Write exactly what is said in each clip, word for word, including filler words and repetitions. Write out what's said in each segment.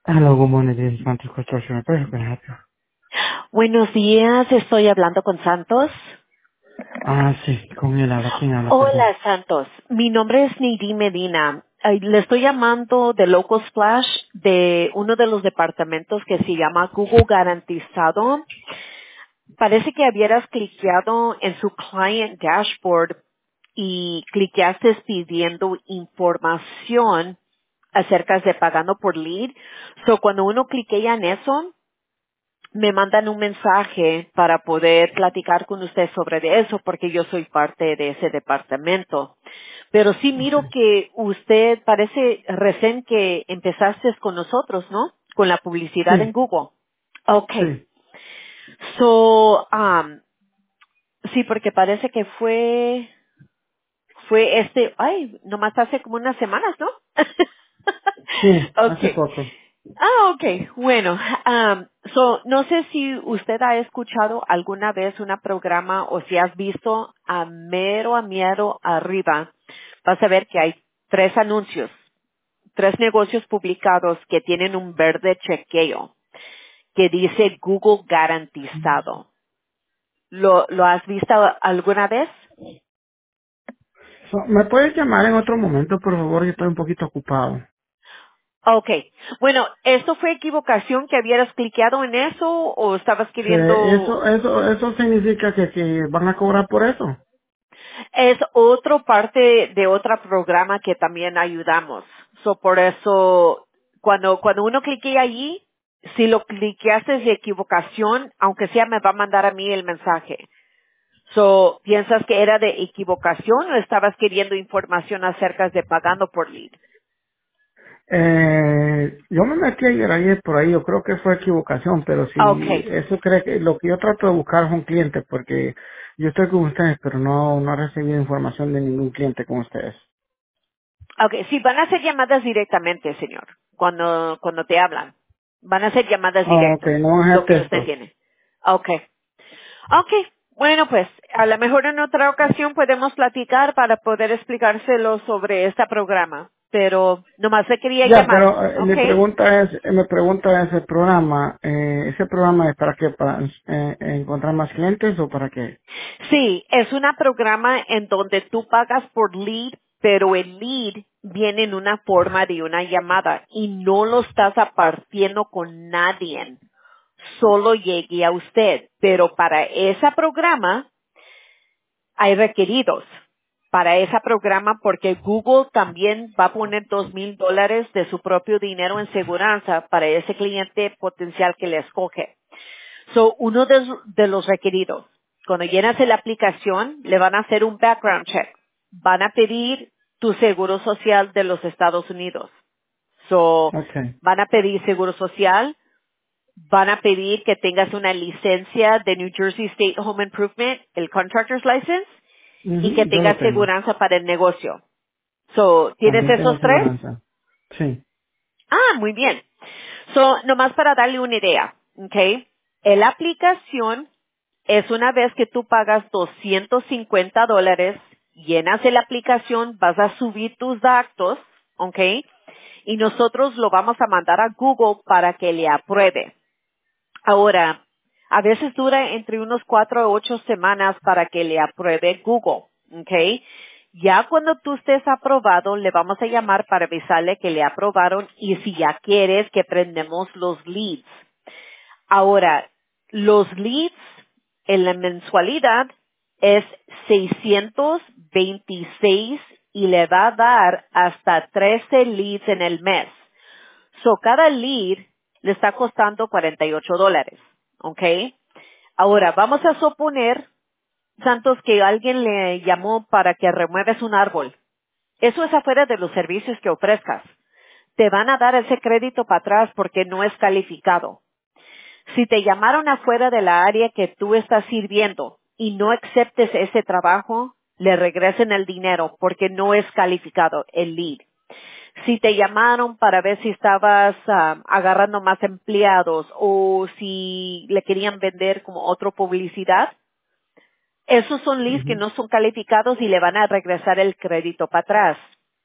Hello, good morning. This is Santos Construction Repair. How can I help you? Buenos días, estoy hablando con Santos. Ah, sí, con él habla. ¿Quién habla, perdón? Hola, Santos. Mi nombre es Nidhi Medina. Ay, le estoy llamando de Local Splash de uno de los departamentos que se llama Google Garantizado. Parece que habieras cliqueado en su Client Dashboard y cliqueaste pidiendo información acerca de pagando por lead. So, cuando uno cliquea en eso, me mandan un mensaje para poder platicar con usted sobre de eso porque yo soy parte de ese departamento. Pero sí miro Okay. que usted parece recién que empezaste con nosotros, ¿no? Con la publicidad en Sí, Google. Okay. sí, So, um, sí, porque parece que fue, fue este, ay, nomás hace como unas semanas, ¿no? sí, hace Okay. poco. Ah, okay. Bueno, um, so, no sé si usted ha escuchado alguna vez un programa o si has visto a mero a mero arriba, vas a ver que hay tres anuncios, tres negocios publicados que tienen un verde chequeo que dice Google garantizado. ¿Lo, lo has visto alguna vez? So, ¿Me puedes llamar en otro momento, por favor? Yo estoy un poquito ocupado. Okay. Bueno, ¿esto fue equivocación que habieras cliqueado en eso o estabas Sí, eso, queriendo? eso, eso significa que, que van a cobrar por eso. Es otro parte de otro programa que también ayudamos. So, por eso, cuando, cuando uno cliquea allí, si lo cliqueaste de equivocación, aunque sea me va a mandar a mí el mensaje. So, ¿piensas que era de equivocación o estabas queriendo información acerca de pagando por lead? Eh, yo me metí ayer, ayer por ahí, yo creo que fue equivocación, pero si Okay. eso cree que lo que yo trato de buscar es un cliente, porque yo estoy con ustedes, pero no, no he recibido información de ningún cliente con ustedes. Okay, sí, van a hacer llamadas directamente, señor, cuando, cuando te hablan. Van a ser llamadas Ah, ok, directos, no van a lo hacer que usted textos. tiene. Okay. Okay, bueno pues, a lo mejor en otra ocasión podemos platicar para poder explicárselo sobre este programa, pero nomás le quería Ya, llamar, pero eh, mi okay. pregunta es, eh, mi pregunta es el programa, eh, ¿ese programa es para qué? ¿Para eh, encontrar más clientes o para qué? Sí, es un programa en donde tú pagas por lead, pero el lead viene en una forma de una llamada y no lo estás apartiendo con nadie. Solo llegue a usted. Pero para ese programa hay requeridos. Para ese programa porque Google también va a poner dos mil dólares de su propio dinero en seguridad para ese cliente potencial que le escoge. So, uno de, de los requeridos, cuando llenas la aplicación, le van a hacer un background check. Van a pedir tu seguro social de los Estados Unidos. So, Okay. van a pedir seguro social, van a pedir que tengas una licencia de New Jersey State Home Improvement, el Contractor's License, y que Ujú, yo lo tengas tengo. seguranza para el negocio. So, ¿tienes También tengo esos tres? aseguranza. Sí. Ah, muy bien. So, nomás para darle una idea, ¿ok? La aplicación es una vez que tú pagas doscientos cincuenta dólares, llenas la aplicación, vas a subir tus datos, ¿ok? Y nosotros lo vamos a mandar a Google para que le apruebe. Ahora, a veces dura entre unos cuatro o ocho semanas para que le apruebe Google, ¿ok? Ya cuando tú estés aprobado, le vamos a llamar para avisarle que le aprobaron y si ya quieres que prendemos los leads. Ahora, los leads en la mensualidad es seiscientos veintiséis y le va a dar hasta trece leads en el mes. So, cada lead le está costando cuarenta y ocho dólares. ¿Ok? Ahora, vamos a suponer, Santos, que alguien le llamó para que remueves un árbol. Eso es afuera de los servicios que ofrezcas. Te van a dar ese crédito para atrás porque no es calificado. Si te llamaron afuera de la área que tú estás sirviendo y no aceptes ese trabajo, le regresen el dinero porque no es calificado el lead. Si te llamaron para ver si estabas ah, agarrando más empleados o si le querían vender como otra publicidad, esos son leads que Ujú. no son calificados y le van a regresar el crédito para atrás.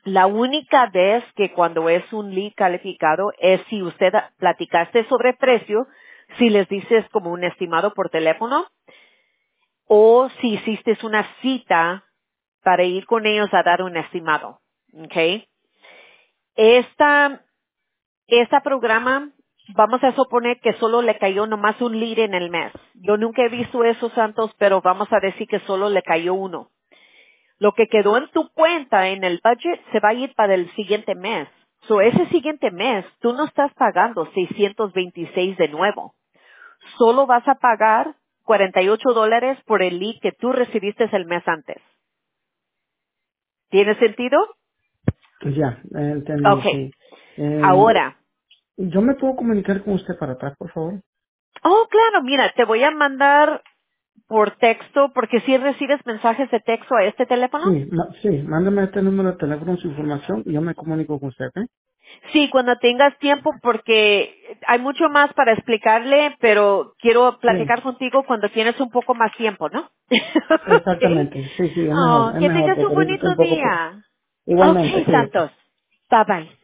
La única vez que cuando es un lead calificado es si usted platicaste sobre precio, si les dices como un estimado por teléfono, o si hiciste una cita para ir con ellos a dar un estimado. ¿Ok? Esta, esta programa, vamos a suponer que solo le cayó nomás un lead en el mes. Yo nunca he visto eso, Santos, pero vamos a decir que solo le cayó uno. Lo que quedó en tu cuenta en el budget se va a ir para el siguiente mes. So, ese siguiente mes, tú no estás pagando seiscientos veintiséis de nuevo. Solo vas a pagar cuarenta y ocho dólares por el lead que tú recibiste el mes antes. ¿Tiene sentido? Ya, eh, entendí, Ok. sí. Eh, Ahora, ¿Yo me puedo comunicar con usted para atrás, por favor? oh, claro, mira, te voy a mandar por texto, porque si recibes mensajes de texto a este teléfono. Sí, ma- sí, mándame este número de teléfono, su información y yo me comunico con usted, ¿eh? Sí, cuando tengas tiempo, porque hay mucho más para explicarle, pero quiero Sí, platicar contigo cuando tienes un poco más tiempo, ¿no? Ok. exactamente. Sí, sí, es Oh, mejor, es que mejor, tengas porque un ahorita estoy bonito un poco... día. Igualmente, Ok, cuídese. Santos. Bye bye.